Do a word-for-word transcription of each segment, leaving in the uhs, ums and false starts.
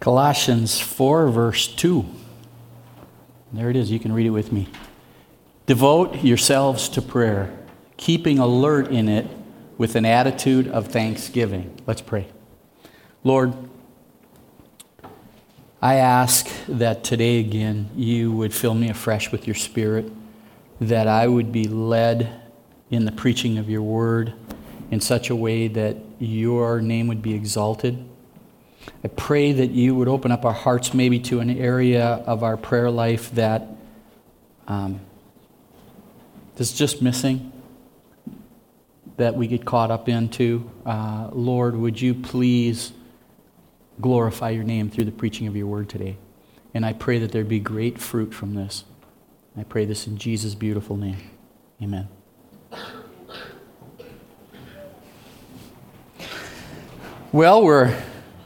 Colossians four, verse two. There it is. You can read it with me. Devote yourselves to prayer, keeping alert in it with an attitude of thanksgiving. Let's pray. Lord, I ask that today again you would fill me afresh with your Spirit, that I would be led in the preaching of your word in such a way that your name would be exalted. I pray that you would open up our hearts maybe to an area of our prayer life that um, is just missing, that we get caught up into. Uh, Lord, would you please glorify your name through the preaching of your word today. And I pray that there be great fruit from this. I pray this in Jesus' beautiful name. Amen. Well, we're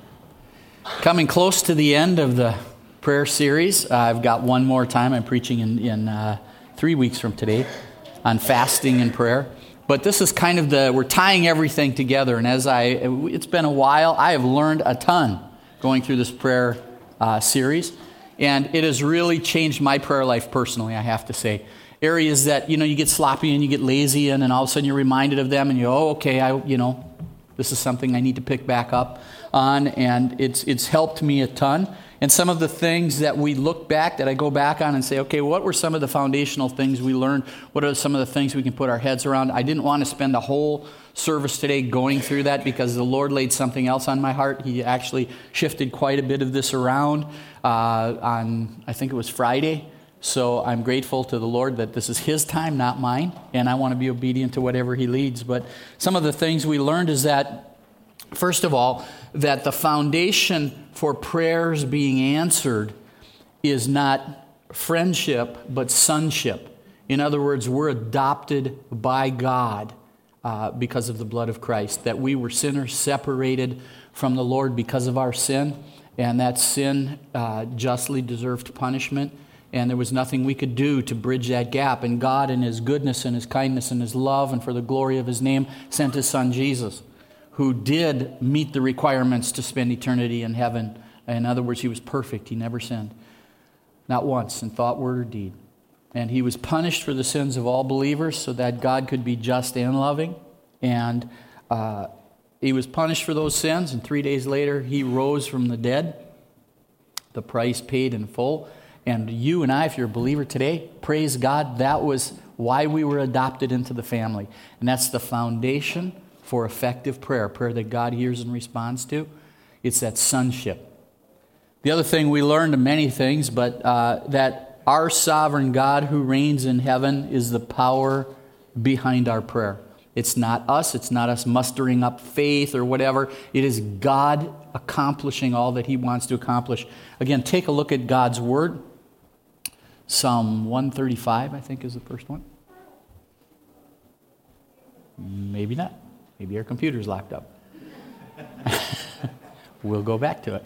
coming close to the end of the prayer series. Uh, I've got one more time. I'm preaching in, in uh, three weeks from today on fasting and prayer. But this is kind of the, we're tying everything together. And as I, it's been a while, I have learned a ton going through this prayer uh, series. And it has really changed my prayer life personally, I have to say. Areas that, you know, you get sloppy and you get lazy in, and all of a sudden you're reminded of them and you go, oh, okay, I, you know, this is something I need to pick back up on. And it's it's helped me a ton. And some of the things that we look back, that I go back on and say, okay, what were some of the foundational things we learned? What are some of the things we can put our heads around? I didn't want to spend a whole service today going through that because the Lord laid something else on my heart. He actually shifted quite a bit of this around uh, on, I think it was Friday. So I'm grateful to the Lord that this is His time, not mine, and I want to be obedient to whatever He leads. But some of the things we learned is that, first of all, that the foundation for prayers being answered is not friendship, but sonship. In other words, we're adopted by God uh, because of the blood of Christ, that we were sinners separated from the Lord because of our sin, and that sin uh, justly deserved punishment. And there was nothing we could do to bridge that gap. And God, in His goodness and His kindness and His love and for the glory of His name, sent His Son Jesus, who did meet the requirements to spend eternity in heaven. In other words, He was perfect. He never sinned. Not once in thought, word, or deed. And He was punished for the sins of all believers so that God could be just and loving. And uh, He was punished for those sins. And three days later, He rose from the dead. The price paid in full. And you and I, if you're a believer today, praise God, that was why we were adopted into the family. And that's the foundation for effective prayer, prayer that God hears and responds to. It's that sonship. The other thing we learned, many things, but uh, that our sovereign God who reigns in heaven is the power behind our prayer. It's not us. It's not us mustering up faith or whatever. It is God accomplishing all that He wants to accomplish. Again, take a look at God's Word. Psalm one thirty-five, I think, is the first one. Maybe not. Maybe our computer's locked up. We'll go back to it.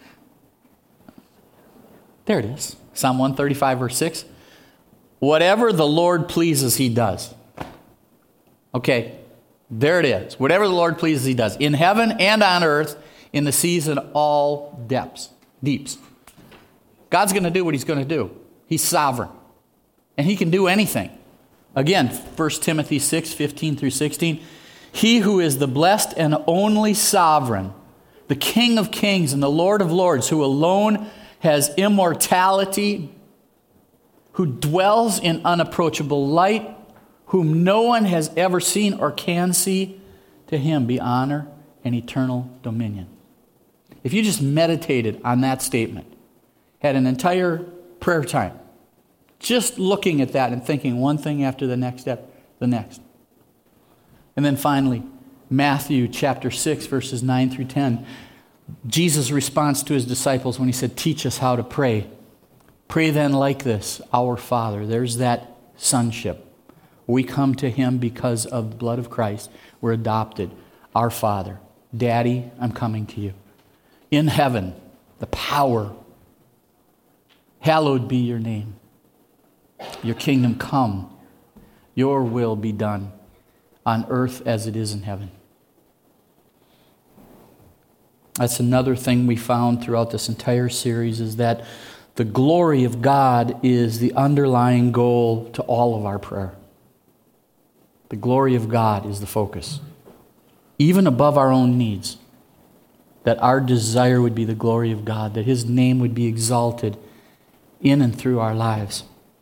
There it is. Psalm one thirty-five, verse six. Whatever the Lord pleases, He does. Okay, there it is. Whatever the Lord pleases, He does. In heaven and on earth, in the seas and all depths, deeps. God's going to do what He's going to do. He's sovereign. And He can do anything. Again, First Timothy six, fifteen through sixteen. He who is the blessed and only sovereign, the King of kings and the Lord of lords, who alone has immortality, who dwells in unapproachable light, whom no one has ever seen or can see, to Him be honor and eternal dominion. If you just meditated on that statement, had an entire prayer time, just looking at that and thinking one thing after the next step, the next. And then finally, Matthew chapter six, verses nine through ten. Jesus' response to His disciples when He said, teach us how to pray. Pray then like this, our Father. There's that sonship. We come to Him because of the blood of Christ. We're adopted. Our Father. Daddy, I'm coming to you. In heaven, the power. Hallowed be your name. Your kingdom come. Your will be done on earth as it is in heaven. That's another thing we found throughout this entire series, is that the glory of God is the underlying goal to all of our prayer. The glory of God is the focus. Even above our own needs. That our desire would be the glory of God, that His name would be exalted in and through our lives.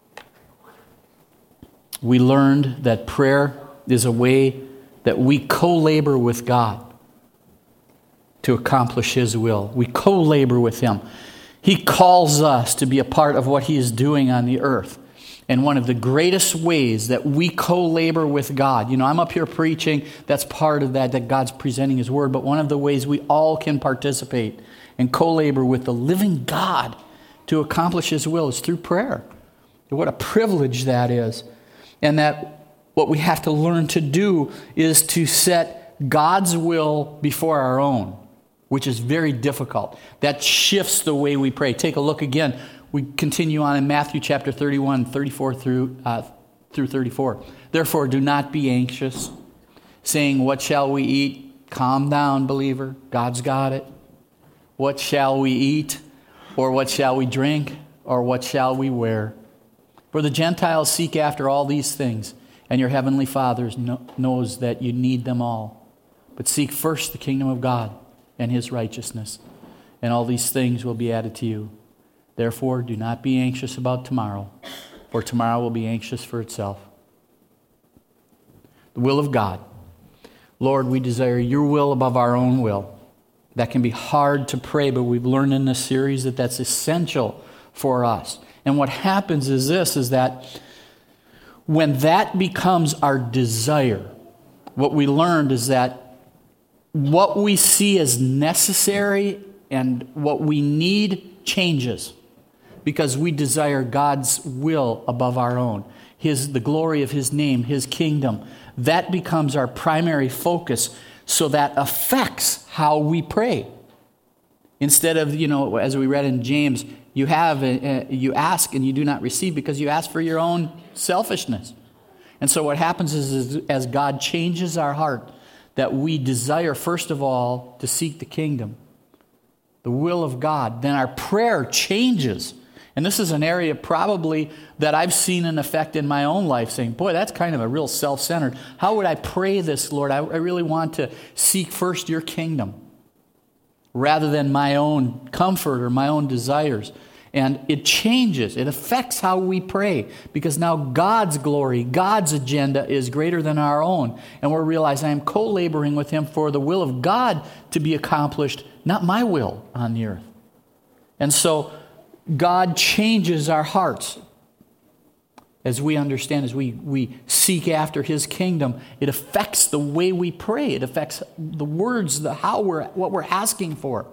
We learned that prayer is a way that we co-labor with God to accomplish His will. We co-labor with Him. He calls us to be a part of what He is doing on the earth. And one of the greatest ways that we co-labor with God, you know, I'm up here preaching, that's part of that, that God's presenting His Word, but one of the ways we all can participate and co-labor with the living God to accomplish His will is through prayer. What a privilege that is. And that what we have to learn to do is to set God's will before our own, which is very difficult. That shifts the way we pray. Take a look again. We continue on in Matthew chapter thirty-one, thirty-four through, uh, through thirty-four. Therefore, do not be anxious, saying, what shall we eat? Calm down, believer. God's got it. What shall we eat? Or what shall we drink? Or what shall we wear? For the Gentiles seek after all these things, and your heavenly Father knows that you need them all. But seek first the kingdom of God and His righteousness, and all these things will be added to you. Therefore, do not be anxious about tomorrow, for tomorrow will be anxious for itself. The will of God. Lord, we desire your will above our own will. That can be hard to pray, but we've learned in this series that that's essential for us. And what happens is this, is that when that becomes our desire, what we learned is that what we see as necessary and what we need changes, because we desire God's will above our own. His, the glory of His name, His kingdom. That becomes our primary focus, so that affects how we pray. Instead of, you know, as we read in James, you have, uh, you ask and you do not receive because you ask for your own selfishness. And so what happens is, is as God changes our heart, that we desire, first of all, to seek the kingdom, the will of God, then our prayer changes. And this is an area probably that I've seen an effect in my own life, saying, boy, that's kind of a real self-centered. How would I pray this, Lord? I, I really want to seek first your kingdom rather than my own comfort or my own desires. And it changes. It affects how we pray, because now God's glory, God's agenda is greater than our own. And we're realizing I am co-laboring with Him for the will of God to be accomplished, not my will on the earth. And so God changes our hearts as we understand, as we, we seek after His kingdom. It affects the way we pray. It affects the words, the how we're, what we're asking for.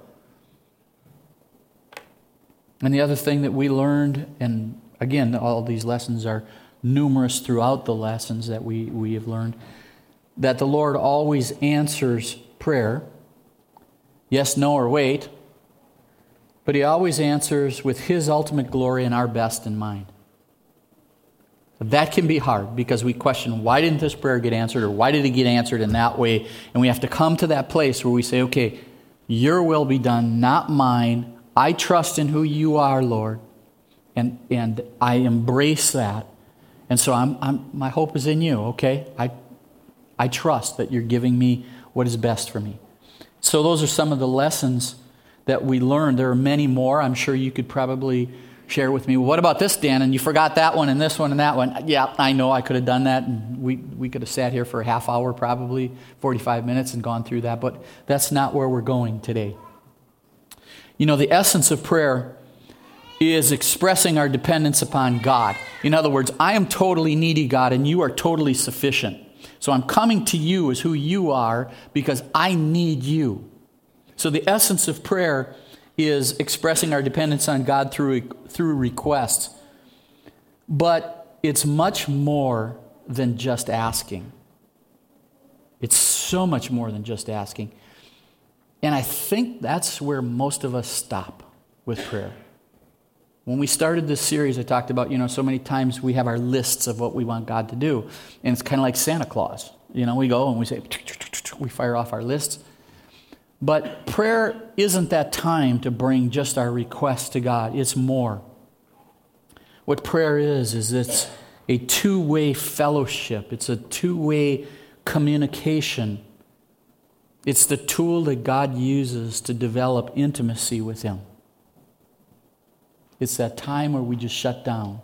And the other thing that we learned, and again, all these lessons are numerous throughout the lessons that we, we have learned, that the Lord always answers prayer. Yes, no, or wait. But He always answers with His ultimate glory and our best in mind. That can be hard, because we question, why didn't this prayer get answered, or why did it get answered in that way? And we have to come to that place where we say, okay, your will be done, not mine. I trust in who you are, Lord, and and I embrace that. And so I'm, I'm my hope is in you, okay? I I trust that you're giving me what is best for me. So those are some of the lessons that we learned. There are many more. I'm sure you could probably share with me. What about this, Dan? And you forgot that one and this one and that one. Yeah, I know I could have done that. And we, we could have sat here for a half hour, probably forty-five minutes, and gone through that. But that's not where we're going today. You know, the essence of prayer is expressing our dependence upon God. In other words, I am totally needy, God, and you are totally sufficient. So I'm coming to you as who you are because I need you. So the essence of prayer is expressing our dependence on God through, through requests. But it's much more than just asking. It's so much more than just asking. And I think that's where most of us stop with prayer. When we started this series, I talked about, you know, so many times we have our lists of what we want God to do. And it's kind of like Santa Claus. You know, we go and we say, we fire off our lists. But prayer isn't that time to bring just our requests to God. It's more. What prayer is, is it's a two-way fellowship. It's a two-way communication. It's the tool that God uses to develop intimacy with Him. It's that time where we just shut down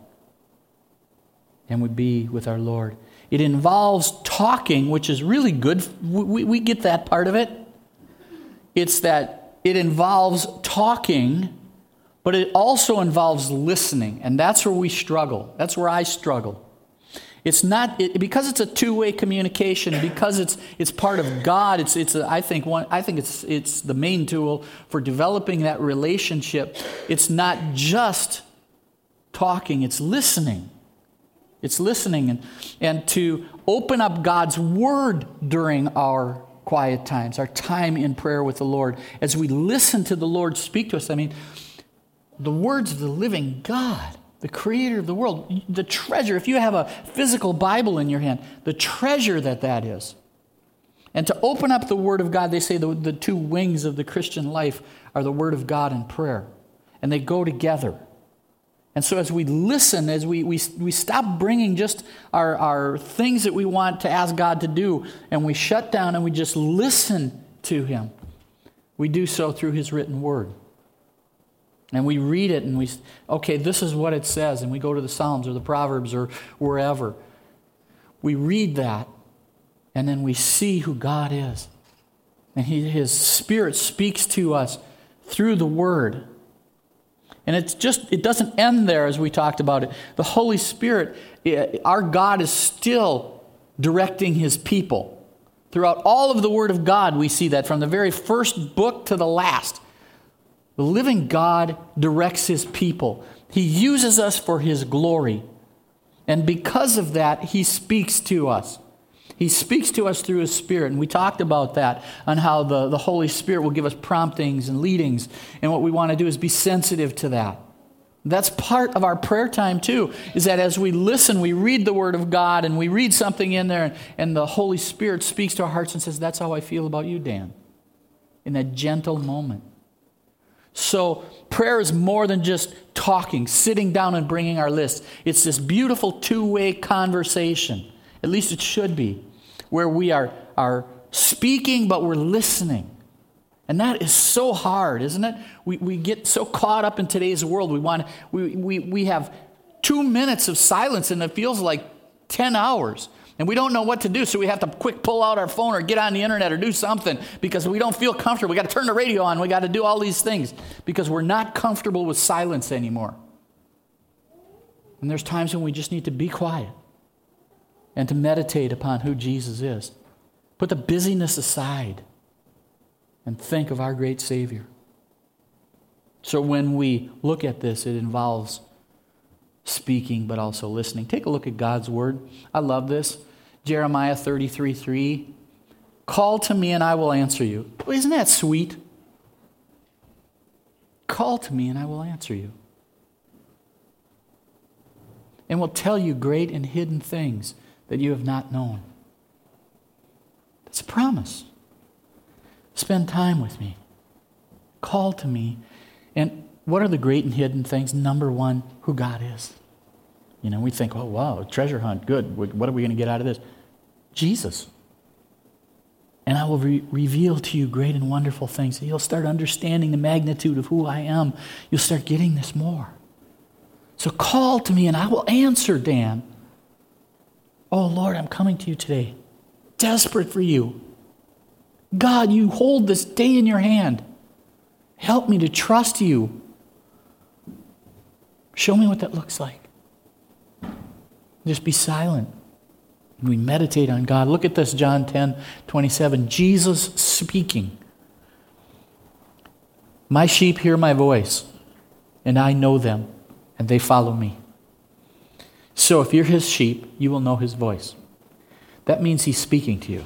and we be with our Lord. It involves talking, which is really good. We, we get that part of it. It's that it involves talking, but it also involves listening. And that's where we struggle. That's where I struggle. It's not it, because it's a two-way communication. Because it's it's part of God. It's it's a, I think one I think it's it's the main tool for developing that relationship. It's not just talking. It's listening. It's listening and and to open up God's Word during our quiet times, our time in prayer with the Lord, as we listen to the Lord speak to us. I mean, the words of the living God, the Creator of the world, the treasure. If you have a physical Bible in your hand, the treasure that that is. And to open up the Word of God, they say the, the two wings of the Christian life are the Word of God and prayer. And they go together. And so as we listen, as we we, we stop bringing just our, our things that we want to ask God to do, and we shut down and we just listen to Him, we do so through His written Word. And we read it and we, okay, this is what it says. And we go to the Psalms or the Proverbs or wherever. We read that and then we see who God is. And he, His Spirit speaks to us through the Word. And it's just, it doesn't end there as we talked about it. The Holy Spirit, our God is still directing His people. Throughout all of the Word of God, we see that from the very first book to the last. The living God directs His people. He uses us for His glory. And because of that, He speaks to us. He speaks to us through His Spirit. And we talked about that, on how the, the Holy Spirit will give us promptings and leadings. And what we want to do is be sensitive to that. That's part of our prayer time too, is that as we listen, we read the Word of God and we read something in there and the Holy Spirit speaks to our hearts and says, that's how I feel about you, Dan. In that gentle moment. So prayer is more than just talking, sitting down and bringing our list. It's this beautiful two-way conversation. At least it should be. Where we are, are speaking, but we're listening. And that is so hard, isn't it? We we get so caught up in today's world. We want we we we have two minutes of silence, and it feels like ten hours. And we don't know what to do, so we have to quick pull out our phone or get on the internet or do something because we don't feel comfortable. We got to turn the radio on. We got to do all these things because we're not comfortable with silence anymore. And there's times when we just need to be quiet and to meditate upon who Jesus is. Put the busyness aside and think of our great Savior. So when we look at this, it involves speaking but also listening. Take a look at God's Word. I love this. Jeremiah thirty-three three. Call to me and I will answer you. Well, isn't that sweet? Call to me and I will answer you. And will tell you great and hidden things that you have not known. That's a promise. Spend time with me. Call to me. And what are the great and hidden things? Number one, who God is. You know, we think, oh, wow, treasure hunt, good. What are we going to get out of this? Jesus. And I will re- reveal to you great and wonderful things. You'll start understanding the magnitude of who I am. You'll start getting this more. So call to me and I will answer, Dan. Oh, Lord, I'm coming to you today. Desperate for you. God, you hold this day in your hand. Help me to trust you. Show me what that looks like. Just be silent. And we meditate on God. Look at this, John ten twenty-seven. Jesus speaking. My sheep hear my voice, and I know them, and they follow me. So if you're His sheep, you will know His voice. That means He's speaking to you.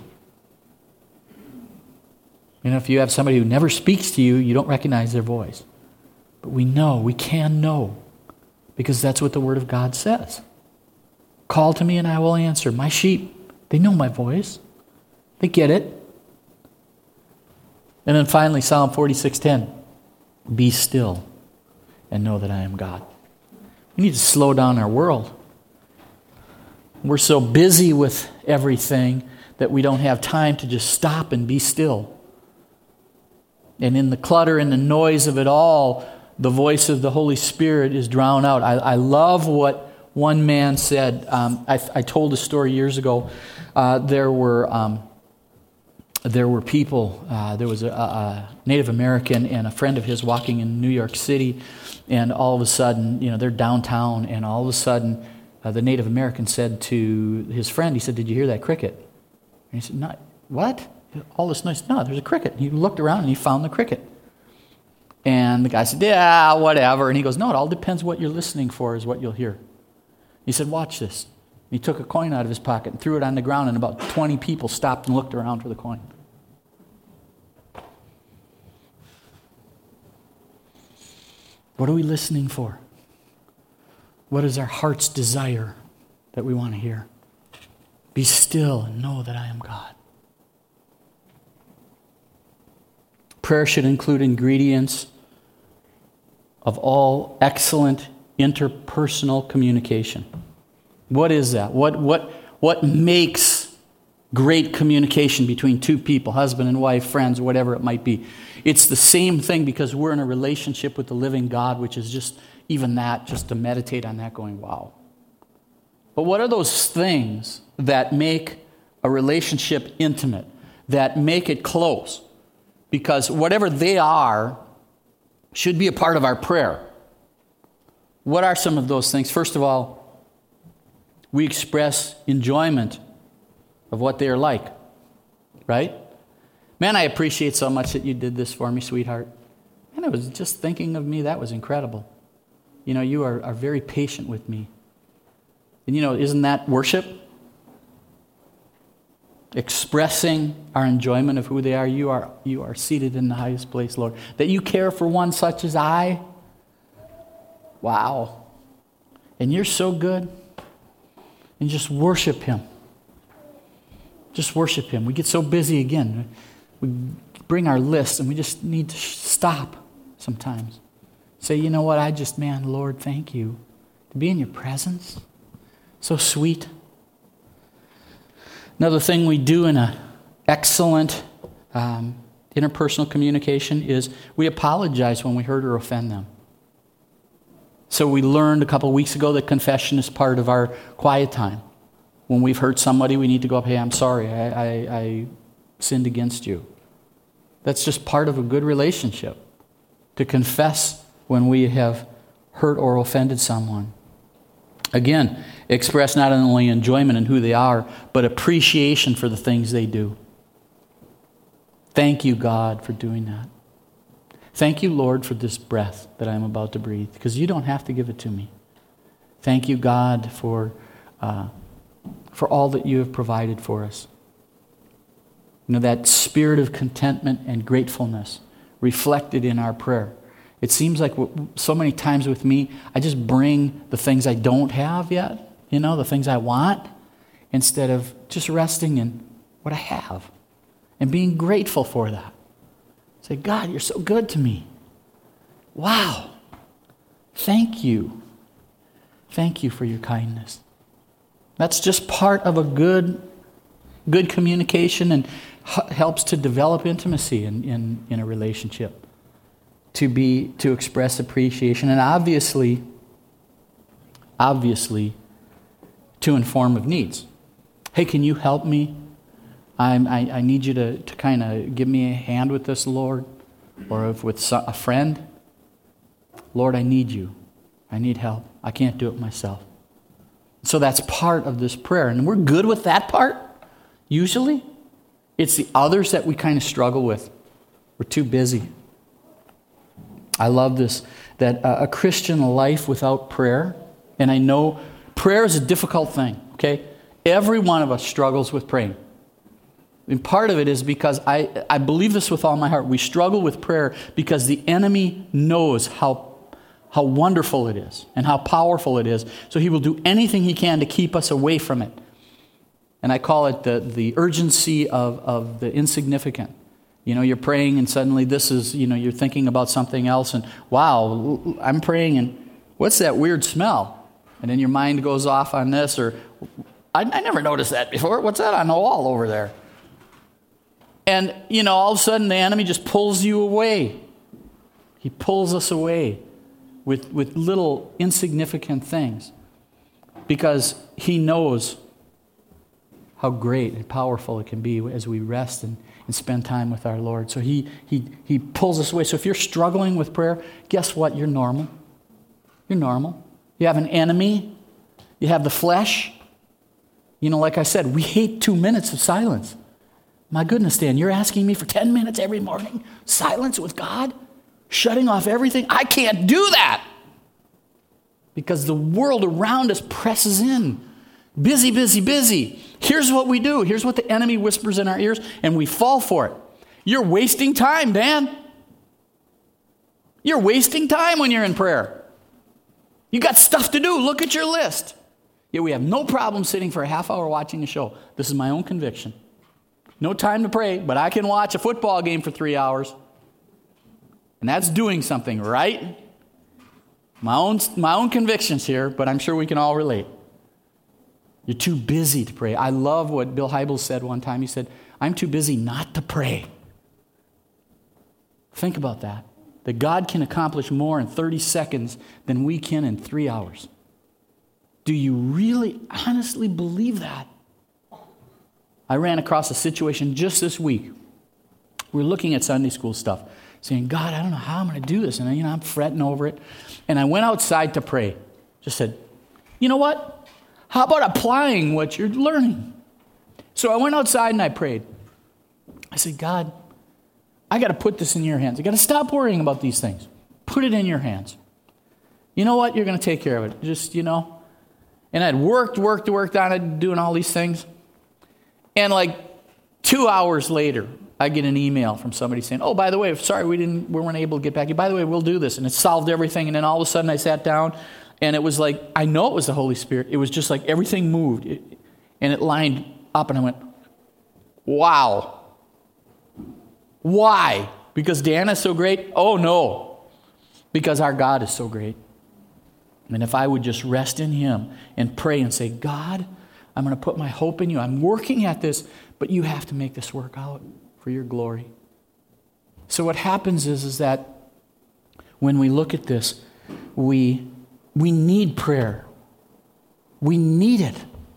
You know, if you have somebody who never speaks to you, you don't recognize their voice. But we know, we can know, because that's what the Word of God says. Call to me and I will answer. My sheep, they know my voice. They get it. And then finally, Psalm forty-six ten. Be still and know that I am God. We need to slow down our world. We're so busy with everything that we don't have time to just stop and be still. And in the clutter and the noise of it all, the voice of the Holy Spirit is drowned out. I, I love what one man said. Um, I, I told a story years ago. Uh, there were um, there were people. Uh, there was a, a Native American and a friend of his walking in New York City, and all of a sudden, you know, they're downtown, and all of a sudden, uh, the Native American said to his friend, he said, "Did you hear that cricket?" And he said, "Not what? All this noise? No, there's a cricket." And he looked around and he found the cricket. And the guy said, "Yeah, whatever." And he goes, "No, it all depends what you're listening for is what you'll hear." He said, "Watch this." He took a coin out of his pocket and threw it on the ground, and about twenty people stopped and looked around for the coin. What are we listening for? What is our heart's desire that we want to hear? Be still and know that I am God. Prayer should include ingredients of all excellent interpersonal communication. What is that? What, what, what makes great communication between two people, husband and wife, friends, whatever it might be? It's the same thing because we're in a relationship with the living God, which is just even that, just to meditate on that going, wow. But what are those things that make a relationship intimate, that make it close? Because whatever they are should be a part of our prayer. What are some of those things? First of all, we express enjoyment of what they are like, right? Man, I appreciate so much that you did this for me, sweetheart. And I was just thinking of me. That was incredible. You know, you are, are very patient with me. And you know, isn't that worship? Expressing our enjoyment of who they are. You are, you are seated in the highest place, Lord. That you care for one such as I. Wow. And you're so good. And just worship Him. Just worship Him. We get so busy again. We bring our list and we just need to stop sometimes. Say, you know what, I just, man, Lord, thank you. To be in your presence. So sweet. Another thing we do in an excellent um, interpersonal communication is we apologize when we hurt or offend them. So we learned a couple of weeks ago that confession is part of our quiet time. When we've hurt somebody, we need to go up, hey, I'm sorry, I, I, I sinned against you. That's just part of a good relationship, to confess when we have hurt or offended someone. Again, express not only enjoyment in who they are, but appreciation for the things they do. Thank you, God, for doing that. Thank you, Lord, for this breath that I'm about to breathe, because you don't have to give it to me. Thank you, God, for uh, for all that you have provided for us. You know, that spirit of contentment and gratefulness reflected in our prayer. It seems like so many times with me, I just bring the things I don't have yet, you know, the things I want, instead of just resting in what I have and being grateful for that. Say, God, you're so good to me. Wow. Thank you. Thank you for your kindness. That's just part of a good, good communication and h- helps to develop intimacy in, in, in a relationship. To be, to express appreciation, and obviously, obviously, to inform of needs. Hey, can you help me? I'm, I, I need you to, to kind of give me a hand with this, Lord. Or if with a friend. Lord, I need you. I need help. I can't do it myself. So that's part of this prayer. And we're good with that part, usually. It's the others that we kind of struggle with. We're too busy. I love this, that uh, a Christian life without prayer, and I know prayer is a difficult thing, okay? Every one of us struggles with praying. And part of it is because I, I believe this with all my heart. We struggle with prayer because the enemy knows how, how wonderful it is and how powerful it is. So he will do anything he can to keep us away from it. And I call it the, the urgency of, of the insignificant. You know, you're praying and suddenly this is, you know, you're thinking about something else and, wow, I'm praying and what's that weird smell? And then your mind goes off on this or, I, I never noticed that before. What's that on the wall over there? And, you know, all of a sudden the enemy just pulls you away. He pulls us away with, with little insignificant things because he knows how great and powerful it can be as we rest and, and spend time with our Lord. So he, he, he pulls us away. So if you're struggling with prayer, guess what? You're normal. You're normal. You have an enemy. You have the flesh. You know, like I said, we hate two minutes of silence. My goodness, Dan, you're asking me for ten minutes every morning? Silence with God? Shutting off everything? I can't do that. Because the world around us presses in. Busy, busy, busy. Here's what we do. Here's what the enemy whispers in our ears, and we fall for it. You're wasting time, Dan. You're wasting time when you're in prayer. You got stuff to do. Look at your list. Yet we have no problem sitting for a half hour watching a show. This is my own conviction. No time to pray, but I can watch a football game for three hours. And that's doing something, right? My own, my own convictions here, but I'm sure we can all relate. You're too busy to pray. I love what Bill Hybels said one time. He said, I'm too busy not to pray. Think about that. That God can accomplish more in thirty seconds than we can in three hours. Do you really honestly believe that? I ran across a situation just this week. We're looking at Sunday school stuff, saying, God, I don't know how I'm going to do this. And you know, I'm fretting over it. And I went outside to pray. Just said, you know what? How about applying what you're learning? So I went outside and I prayed. I said, God, I got to put this in your hands. I got to stop worrying about these things. Put it in your hands. You know what? You're going to take care of it. Just, you know. And I'd worked, worked, worked on it, doing all these things. And like two hours later, I get an email from somebody saying, oh, by the way, sorry, we didn't, we weren't able to get back to you. By the way, we'll do this. And it solved everything. And then all of a sudden I sat down and it was like, I know it was the Holy Spirit. It was just like everything moved. It, and it lined up and I went, wow. Why? Because Dan is so great? Oh, no. Because our God is so great. And if I would just rest in him and pray and say, God, I'm going to put my hope in you. I'm working at this, but you have to make this work out for your glory. So what happens is, is that when we look at this, we, we need prayer. We need it.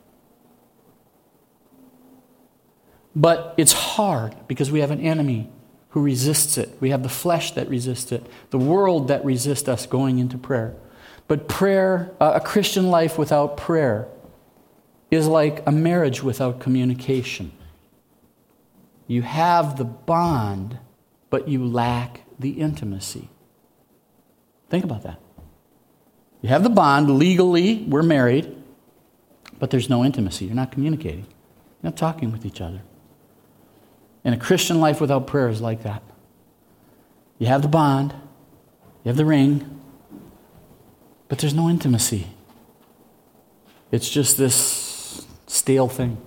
But it's hard because we have an enemy who resists it. We have the flesh that resists it, the world that resists us going into prayer. But prayer, uh, a Christian life without prayer is like a marriage without communication. You have the bond, but you lack the intimacy. Think about that. You have the bond, legally, we're married, but there's no intimacy. You're not communicating. You're not talking with each other. And a Christian life without prayer is like that. You have the bond, you have the ring, but there's no intimacy. It's just this stale thing.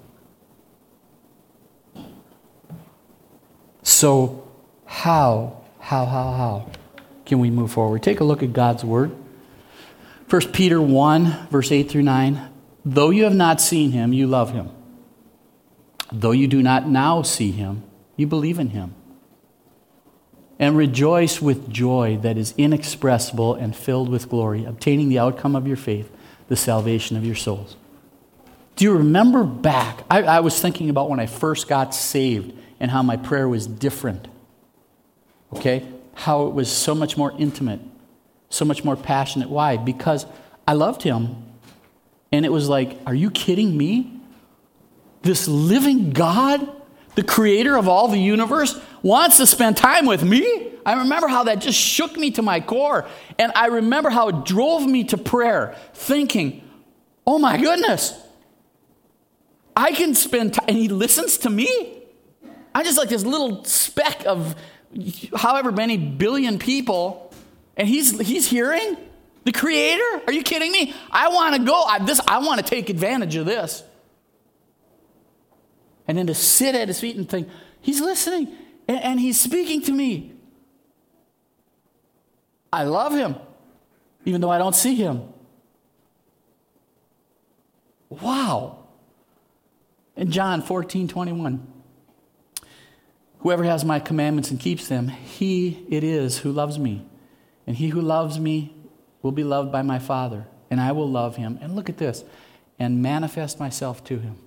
So how, how, how, how can we move forward? Take a look at God's Word. First Peter one, verse eight through nine. Though you have not seen him, you love him. Though you do not now see him, you believe in him. And rejoice with joy that is inexpressible and filled with glory, obtaining the outcome of your faith, the salvation of your souls. Do you remember back? I, I was thinking about when I first got saved and how my prayer was different. Okay? How it was so much more intimate, so much more passionate. Why? Because I loved him. And it was like, are you kidding me? This living God, the creator of all the universe, wants to spend time with me? I remember how that just shook me to my core. And I remember how it drove me to prayer, thinking, oh my goodness, I can spend time, and he listens to me? I'm just like this little speck of however many billion people, and he's he's hearing? The creator? Are you kidding me? I want to go, I, this, I want to take advantage of this. And then to sit at his feet and think, he's listening. And, and he's speaking to me. I love him, even though I don't see him. Wow. In John fourteen twenty-one, whoever has my commandments and keeps them, he it is who loves me. And he who loves me will be loved by my Father, and I will love him. And look at this, and manifest myself to him.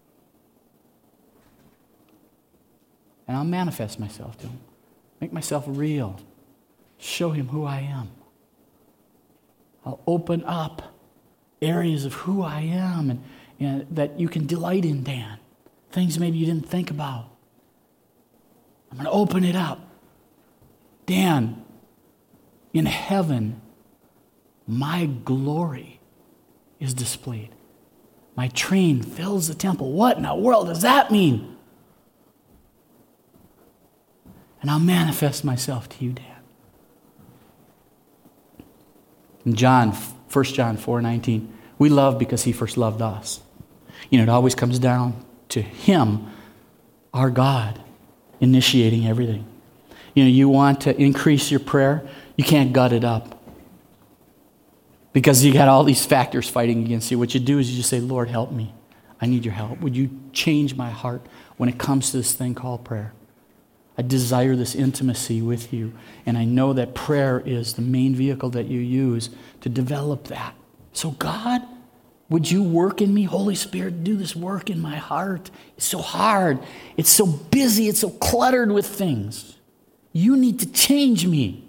And I'll manifest myself to him. Make myself real. Show him who I am. I'll open up areas of who I am and, and that you can delight in, Dan. Things maybe you didn't think about. I'm going to open it up. Dan, in heaven, my glory is displayed. My train fills the temple. What in the world does that mean? And I'll manifest myself to you, Dan. In John, First John four nineteen, we love because he first loved us. You know, it always comes down to him, our God, initiating everything. You know, you want to increase your prayer, you can't gut it up. Because you got all these factors fighting against you. What you do is you just say, Lord, help me. I need your help. Would you change my heart when it comes to this thing called prayer? I desire this intimacy with you. And I know that prayer is the main vehicle that you use to develop that. So God, would you work in me? Holy Spirit, do this work in my heart. It's so hard. It's so busy. It's so cluttered with things. You need to change me.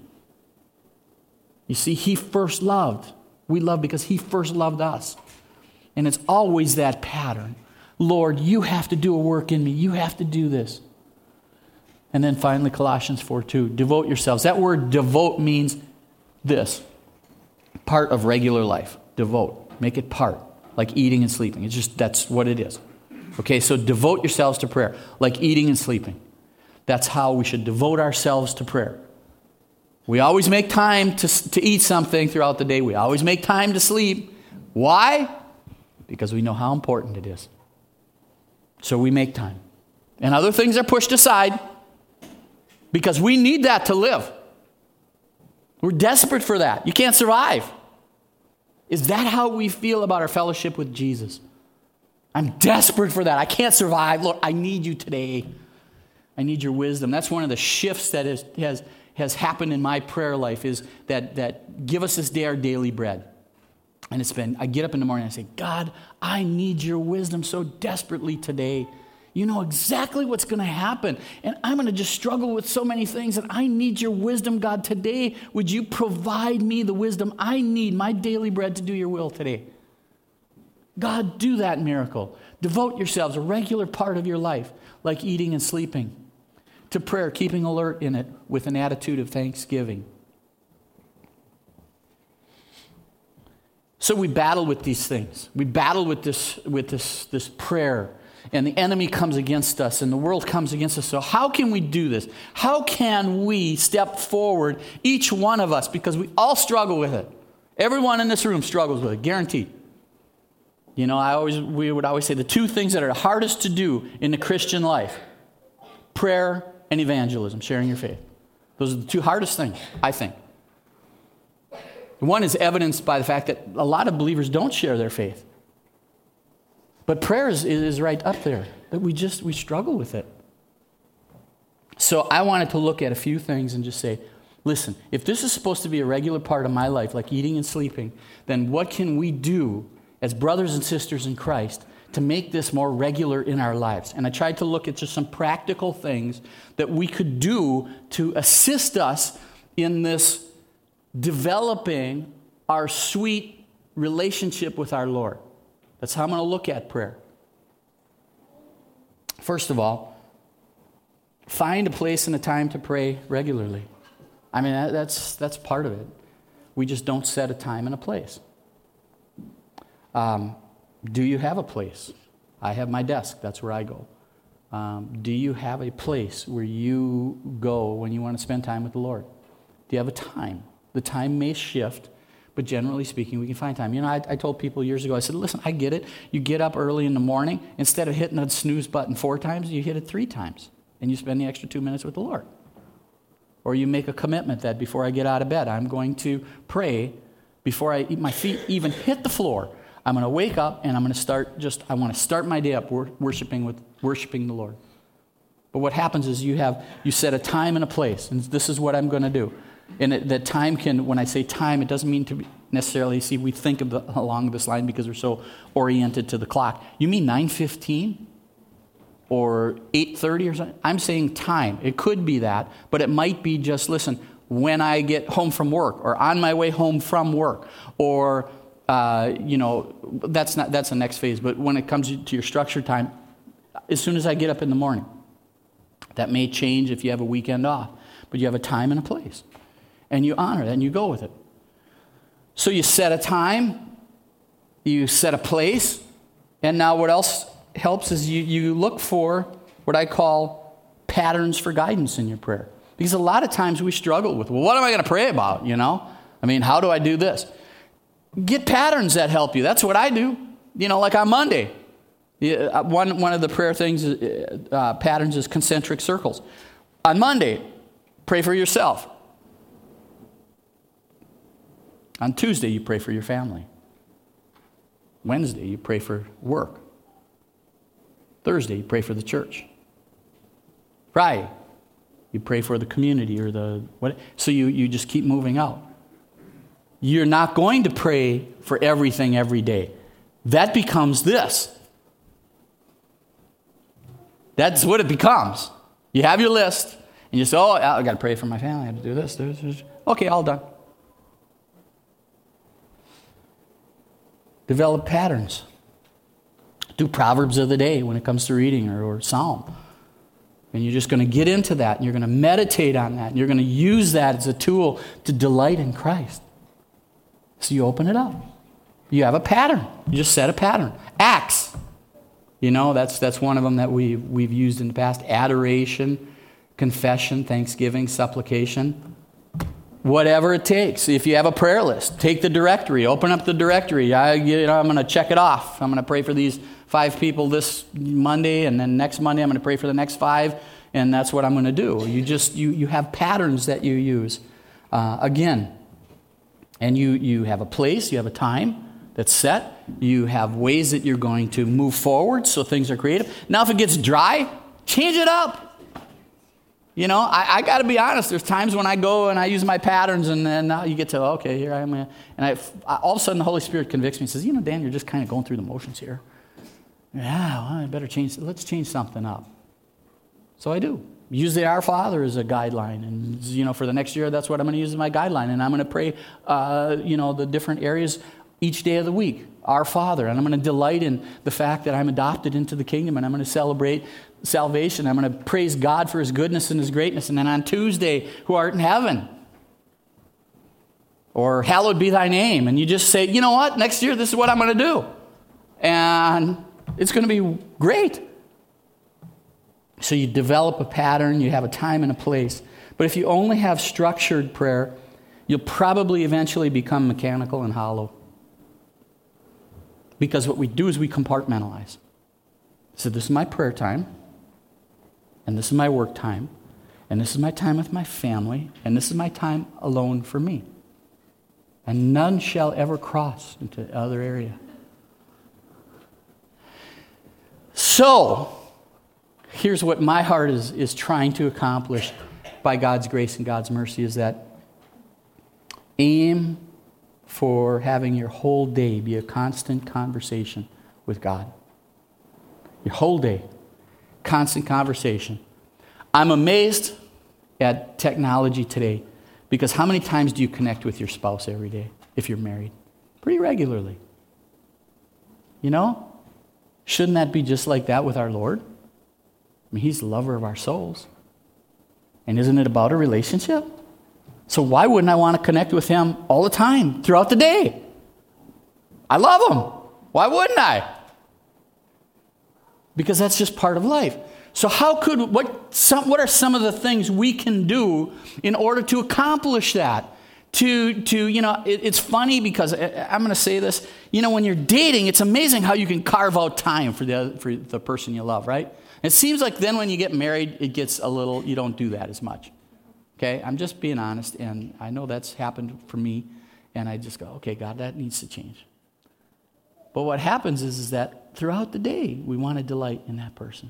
You see, he first loved. We love because he first loved us. And it's always that pattern. Lord, you have to do a work in me. You have to do this. And then finally, Colossians four two, devote yourselves. That word devote means this, part of regular life. Devote, make it part, like eating and sleeping. It's just, that's what it is. Okay, so devote yourselves to prayer, like eating and sleeping. That's how we should devote ourselves to prayer. We always make time to, to eat something throughout the day. We always make time to sleep. Why? Because we know how important it is. So we make time. And other things are pushed aside because we need that to live. We're desperate for that. You can't survive. Is that how we feel about our fellowship with Jesus? I'm desperate for that. I can't survive. Lord, I need you today. I need your wisdom. That's one of the shifts that is, has, has happened in my prayer life is that, that give us this day our daily bread. And it's been, I get up in the morning and I say, God, I need your wisdom so desperately today. You know exactly what's going to happen. And I'm going to just struggle with so many things. And I need your wisdom, God. Today, would you provide me the wisdom I need, my daily bread, to do your will today? God, do that miracle. Devote yourselves, a regular part of your life, like eating and sleeping, to prayer, keeping alert in it with an attitude of thanksgiving. So we battle with these things. We battle with this, with this, this prayer. And the enemy comes against us, and the world comes against us. So how can we do this? How can we step forward, each one of us, because we all struggle with it. Everyone in this room struggles with it, guaranteed. You know, I always we would always say the two things that are the hardest to do in the Christian life, prayer and evangelism, sharing your faith. Those are the two hardest things, I think. One is evidenced by the fact that a lot of believers don't share their faith. But prayer is, is right up there. That we just, we struggle with it. So I wanted to look at a few things and just say, listen, if this is supposed to be a regular part of my life, like eating and sleeping, then what can we do as brothers and sisters in Christ to make this more regular in our lives? And I tried to look at just some practical things that we could do to assist us in this developing our sweet relationship with our Lord. That's how I'm going to look at prayer. First of all, find a place and a time to pray regularly. I mean, that, that's that's part of it. We just don't set a time and a place. Um, do you have a place? I have my desk. That's where I go. Um, do you have a place where you go when you want to spend time with the Lord? Do you have a time? The time may shift, but generally speaking, we can find time. You know, I, I told people years ago, I said, listen, I get it. You get up early in the morning. Instead of hitting the snooze button four times, you hit it three times. and you spend the extra two minutes with the Lord. Or you make a commitment that before I get out of bed, I'm going to pray before I my feet even hit the floor. I'm going to wake up and I'm going to start just, I want to start my day up worshiping with worshiping the Lord. But what happens is you have, you set a time and a place, and this is what I'm going to do. And it, that time can, when I say time, it doesn't mean to necessarily, see, we think of the, along this line because we're so oriented to the clock. You mean nine fifteen or eight thirty or something? I'm saying time. It could be that, but it might be just, listen, when I get home from work or on my way home from work or, uh, you know, that's not that's the next phase. But when it comes to your structured time, as soon as I get up in the morning, that may change if you have a weekend off, but you have a time and a place. And you honor that and you go with it. So you set a time, you set a place, and now what else helps is you, you look for what I call patterns for guidance in your prayer. Because a lot of times we struggle with, well, what am I going to pray about, you know? I mean, how do I do this? Get patterns that help you. That's what I do. You know, like on Monday. One, one of the prayer things, uh, patterns is concentric circles. On Monday, pray for yourself. On Tuesday, you pray for your family. Wednesday, you pray for work. Thursday, you pray for the church. Friday, you pray for the community or the what. So you, you just keep moving out. You're not going to pray for everything every day. That becomes this. That's what it becomes. You have your list, and you say, oh, I got to pray for my family. I have to do this, this, this. Okay, all done. Develop patterns. Do Proverbs of the day when it comes to reading or, or Psalm. And you're just going to get into that, and you're going to meditate on that, and you're going to use that as a tool to delight in Christ. So you open it up. You have a pattern. You just set a pattern. Acts. You know, that's that's one of them that we've, we've used in the past. Adoration, confession, thanksgiving, supplication. Whatever it takes. If you have a prayer list, take the directory. Open up the directory. I, you know, I'm going to check it off. I'm going to pray for these five people this Monday, and then next Monday I'm going to pray for the next five, and that's what I'm going to do. You just you you have patterns that you use. Uh, again, and you you have a place, you have a time that's set. You have ways that you're going to move forward so things are creative. Now, if it gets dry, change it up. You know, I, I got to be honest. There's times when I go and I use my patterns, and then now you get to, okay, here I am. And I, all of a sudden the Holy Spirit convicts me and says, you know, Dan, you're just kind of going through the motions here. Yeah, well, I better change. Let's change something up. So I do. Use the Our Father as a guideline. And, you know, for the next year, that's what I'm going to use as my guideline. And I'm going to pray, uh, you know, the different areas each day of the week. Our Father. And I'm going to delight in the fact that I'm adopted into the kingdom, and I'm going to celebrate salvation. I'm going to praise God for His goodness and His greatness. And then on Tuesday, who art in heaven. Or hallowed be thy name. And you just say, you know what? Next year, this is what I'm going to do. And it's going to be great. So you develop a pattern. You have a time and a place. But if you only have structured prayer, you'll probably eventually become mechanical and hollow. Because what we do is we compartmentalize. So this is my prayer time, and this is my work time, and this is my time with my family, and this is my time alone for me. And none shall ever cross into the other area. So, here's what my heart is, is trying to accomplish by God's grace and God's mercy is that aim for having your whole day be a constant conversation with God. Your whole day. Constant conversation. I'm amazed at technology today because how many times do you connect with your spouse every day if you're married? Pretty regularly. You know? Shouldn't that be just like that with our Lord? I mean, He's the lover of our souls. And isn't it about a relationship? So why wouldn't I want to connect with Him all the time, throughout the day? I love Him. Why wouldn't I? Because that's just part of life. So how could, what some, what are some of the things we can do in order to accomplish that? To, to you know, it, it's funny because I, I'm going to say this. You know, when you're dating, it's amazing how you can carve out time for the, for the person you love, right? It seems like then when you get married, it gets a little, you don't do that as much. Okay? I'm just being honest, and I know that's happened for me, and I just go, okay, God, that needs to change. But what happens is, is that throughout the day, we want to delight in that person.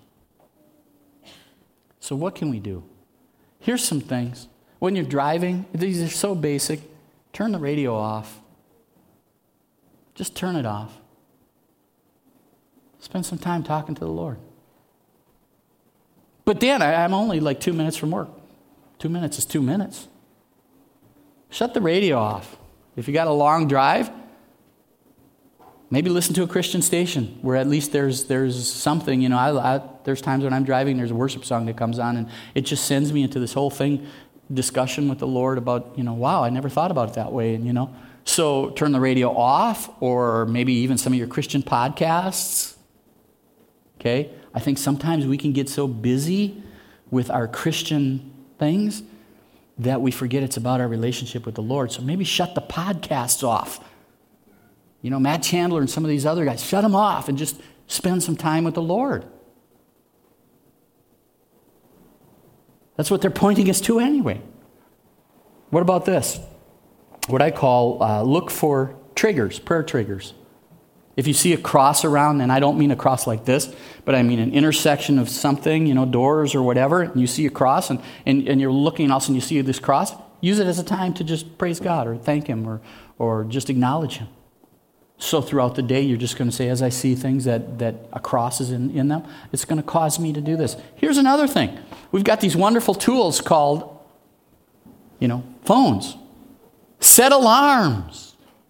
So what can we do? Here's some things. When you're driving, these are so basic. Turn the radio off. Just turn it off. Spend some time talking to the Lord. But Dan, I, I'm only like two minutes from work. Two minutes is two minutes. Shut the radio off. If you got a long drive, maybe listen to a Christian station where at least there's there's something. You know, I, I, there's times when I'm driving, there's a worship song that comes on, and it just sends me into this whole thing, discussion with the Lord about, you know, wow, I never thought about it that way, and you know. So turn the radio off, or maybe even some of your Christian podcasts. Okay? I think sometimes we can get so busy with our Christian things that we forget it's about our relationship with the Lord. So maybe shut the podcasts off. You know, Matt Chandler and some of these other guys, shut them off and just spend some time with the Lord. That's what they're pointing us to anyway. What about this? What I call uh, look for triggers, prayer triggers. If you see a cross around, and I don't mean a cross like this, but I mean an intersection of something, you know, doors or whatever, and you see a cross, and, and, and you're looking, and all of a sudden you see this cross, use it as a time to just praise God or thank Him or, or just acknowledge Him. So throughout the day, you're just going to say, as I see things that, that a cross is in, in them, it's going to cause me to do this. Here's another thing. We've got these wonderful tools called, you know, phones. Set alarms.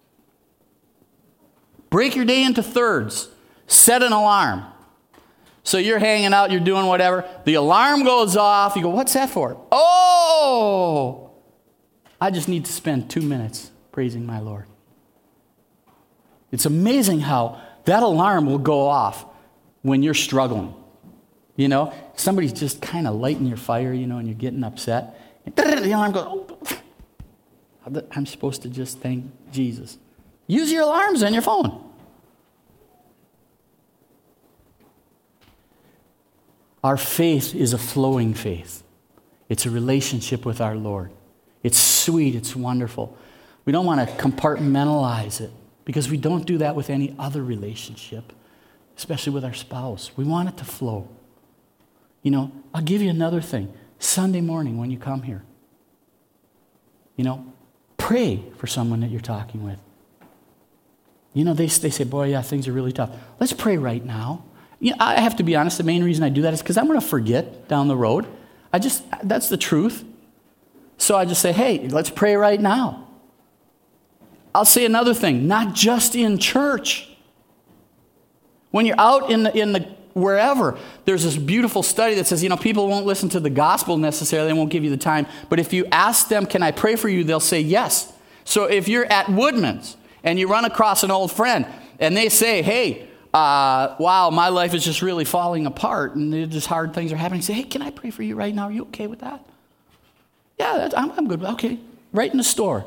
Break your day into thirds. Set an alarm. So you're hanging out, you're doing whatever. The alarm goes off. You go, what's that for? Oh, I just need to spend two minutes praising my Lord. It's amazing how that alarm will go off when you're struggling. You know, somebody's just kind of lighting your fire, you know, and you're getting upset. And the alarm goes, oh, I'm supposed to just thank Jesus. Use your alarms on your phone. Our faith is a flowing faith. It's a relationship with our Lord. It's sweet. It's wonderful. We don't want to compartmentalize it because we don't do that with any other relationship, especially with our spouse. We want it to flow. You know, I'll give you another thing. Sunday morning when you come here, you know, pray for someone that you're talking with. You know, they, they say, boy, yeah, things are really tough. Let's pray right now. You know, I have to be honest, the main reason I do that is because I'm going to forget down the road. I just, that's the truth. So I just say, hey, let's pray right now. I'll say another thing, not just in church. When you're out in the, in the wherever, there's this beautiful study that says, you know, people won't listen to the gospel necessarily, they won't give you the time. But if you ask them, can I pray for you, they'll say yes. So if you're at Woodman's, and you run across an old friend, and they say, hey, uh, wow, my life is just really falling apart, and just hard things are happening. Say, hey, can I pray for you right now? Are you okay with that? Yeah, that's, I'm, I'm good. Okay, right in the store.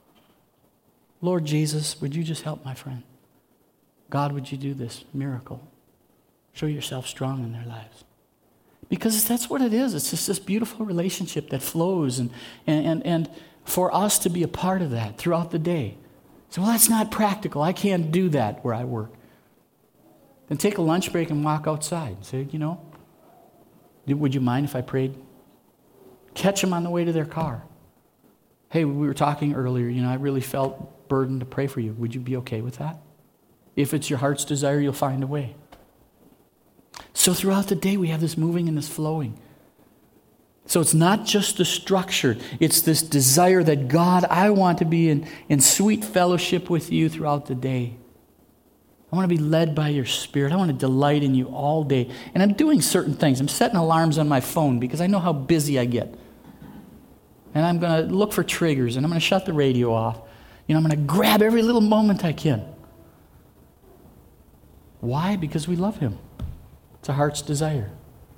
Lord Jesus, would you just help my friend? God, would you do this miracle? Show yourself strong in their lives. Because that's what it is. It's just this beautiful relationship that flows, and and and, and for us to be a part of that throughout the day. So, well, that's not practical. I can't do that where I work. Then take a lunch break and walk outside. Say, you know, would you mind if I prayed? Catch them on the way to their car. Hey, we were talking earlier, you know, I really felt burdened to pray for you. Would you be okay with that? If it's your heart's desire, you'll find a way. So throughout the day, we have this moving and this flowing. So it's not just the structure. It's this desire that, God, I want to be in, in sweet fellowship with you throughout the day. I want to be led by your Spirit. I want to delight in you all day. And I'm doing certain things. I'm setting alarms on my phone because I know how busy I get. And I'm going to look for triggers, and I'm going to shut the radio off. You know, I'm going to grab every little moment I can. Why? Because we love Him. It's a heart's desire.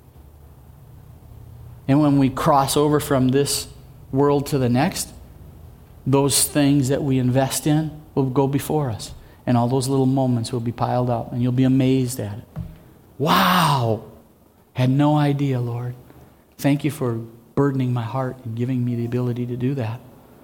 And when we cross over from this world to the next, those things that we invest in will go before us. And all those little moments will be piled up, and you'll be amazed at it. Wow! Had no idea, Lord. Thank you for burdening my heart and giving me the ability to do that.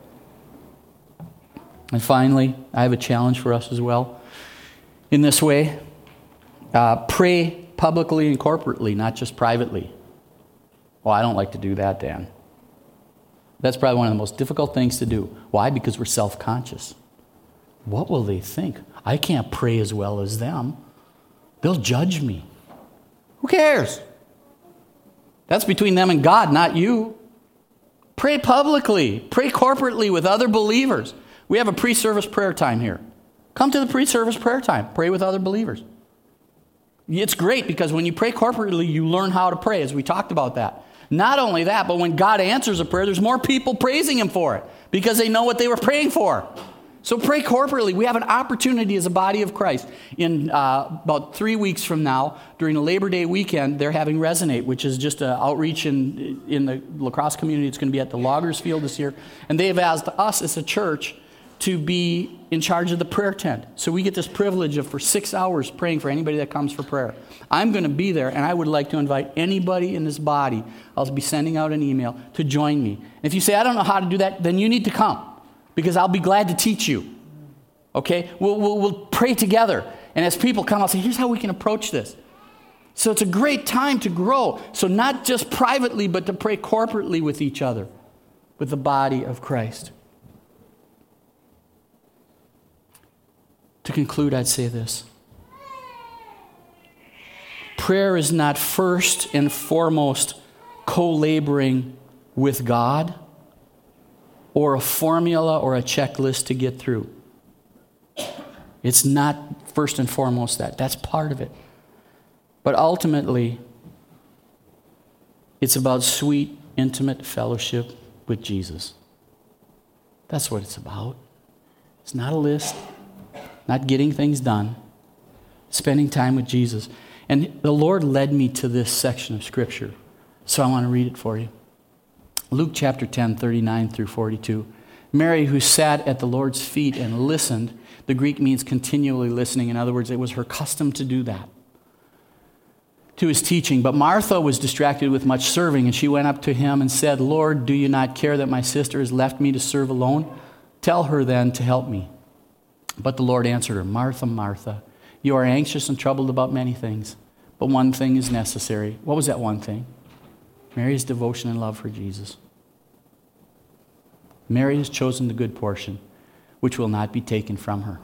And finally, I have a challenge for us as well. In this way, uh, pray publicly and corporately, not just privately. Well, I don't like to do that, Dan. That's probably one of the most difficult things to do. Why? Because we're self-conscious. What will they think? I can't pray as well as them. They'll judge me. Who cares? That's between them and God, not you. Pray publicly. Pray corporately with other believers. We have a pre-service prayer time here. Come to the pre-service prayer time. Pray with other believers. It's great because when you pray corporately, you learn how to pray, as we talked about that. Not only that, but when God answers a prayer, there's more people praising Him for it because they know what they were praying for. So pray corporately. We have an opportunity as a body of Christ. In uh, about three weeks from now, during a Labor Day weekend, they're having Resonate, which is just an outreach in, in the La Crosse community. It's going to be at the Loggers Field this year. And they have asked us as a church to be in charge of the prayer tent. So we get this privilege of for six hours praying for anybody that comes for prayer. I'm going to be there, and I would like to invite anybody in this body. I'll be sending out an email to join me. If you say, I don't know how to do that, then you need to come, because I'll be glad to teach you. Okay? We'll, we'll, we'll pray together. And as people come, I'll say, here's how we can approach this. So it's a great time to grow. So not just privately, but to pray corporately with each other, with the body of Christ. To conclude, I'd say this. Prayer is not first and foremost co-laboring with God or a formula or a checklist to get through. It's not first and foremost that. That's part of it. But ultimately, it's about sweet, intimate fellowship with Jesus. That's what it's about. It's not a list. Not getting things done, spending time with Jesus. And the Lord led me to this section of Scripture, so I want to read it for you. Luke chapter ten, thirty-nine through forty-two. Mary, who sat at the Lord's feet and listened, the Greek means continually listening. In other words, it was her custom to do that, to his teaching. But Martha was distracted with much serving, and she went up to him and said, Lord, do you not care that my sister has left me to serve alone? Tell her then to help me. But the Lord answered her, Martha, Martha, you are anxious and troubled about many things, but one thing is necessary. What was that one thing? Mary's devotion and love for Jesus. Mary has chosen the good portion, which will not be taken from her.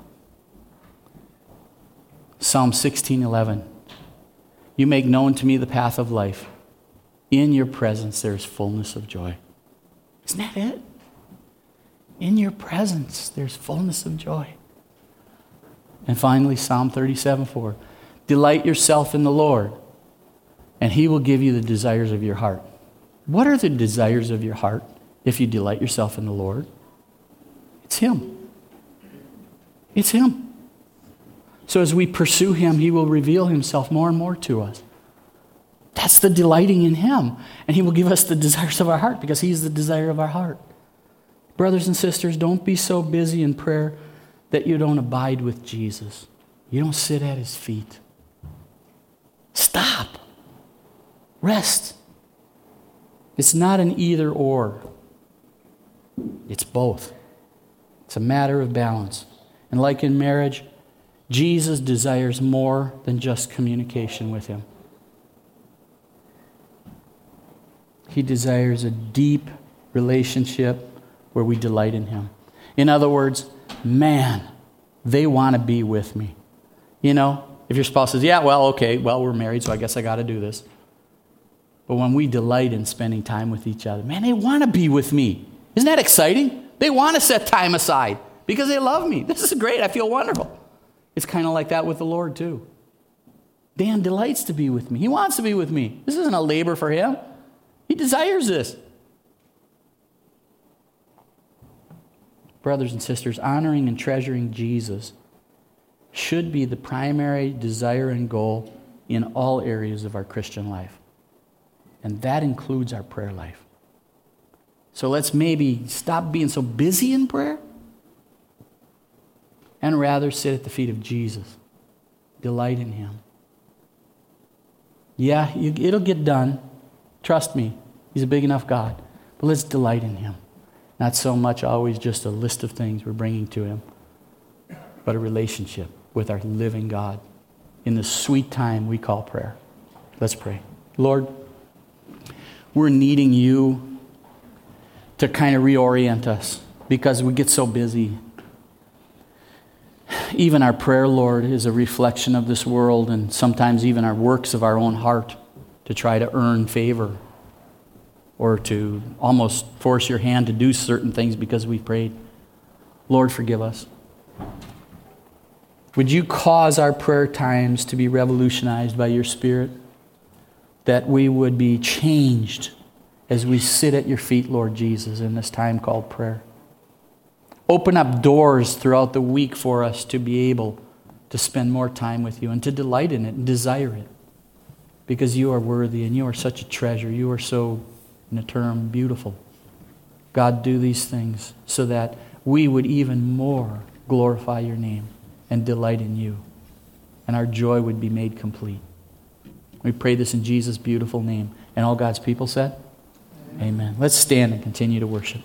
Psalm sixteen eleven. You make known to me the path of life. In your presence there is fullness of joy. Isn't that it? In your presence there's fullness of joy. And finally, Psalm thirty-seven four. Delight yourself in the Lord, and He will give you the desires of your heart. What are the desires of your heart if you delight yourself in the Lord? It's Him. It's Him. So as we pursue Him, He will reveal Himself more and more to us. That's the delighting in Him. And He will give us the desires of our heart because He's the desire of our heart. Brothers and sisters, don't be so busy in prayer that you don't abide with Jesus. You don't sit at His feet. Stop. Rest. It's not an either or. It's both. It's a matter of balance. And like in marriage, Jesus desires more than just communication with Him. He desires a deep relationship where we delight in Him. In other words, man, they want to be with me. You know, if your spouse says, yeah, well, okay, well, we're married, so I guess I got to do this. But when we delight in spending time with each other, man, they want to be with me. Isn't that exciting? They want to set time aside because they love me. This is great. I feel wonderful. It's kind of like that with the Lord, too. Dan delights to be with me. He wants to be with me. This isn't a labor for Him. He desires this. Brothers and sisters, honoring and treasuring Jesus should be the primary desire and goal in all areas of our Christian life. And that includes our prayer life. So let's maybe stop being so busy in prayer and rather sit at the feet of Jesus. Delight in Him. Yeah, you, it'll get done. Trust me, He's a big enough God. But let's delight in Him. Not so much always just a list of things we're bringing to Him, but a relationship with our living God in the sweet time we call prayer. Let's pray. Lord, we're needing You to kind of reorient us because we get so busy. Even our prayer, Lord, is a reflection of this world, and sometimes even our works of our own heart to try to earn favor or to almost force Your hand to do certain things because we prayed. Lord, forgive us. Would You cause our prayer times to be revolutionized by Your Spirit, that we would be changed as we sit at Your feet, Lord Jesus, in this time called prayer. Open up doors throughout the week for us to be able to spend more time with You and to delight in it and desire it. Because You are worthy and You are such a treasure. You are so, in a term, beautiful. God, do these things so that we would even more glorify Your name and delight in You. And our joy would be made complete. We pray this in Jesus' beautiful name. And all God's people said, Amen. Amen. Let's stand and continue to worship.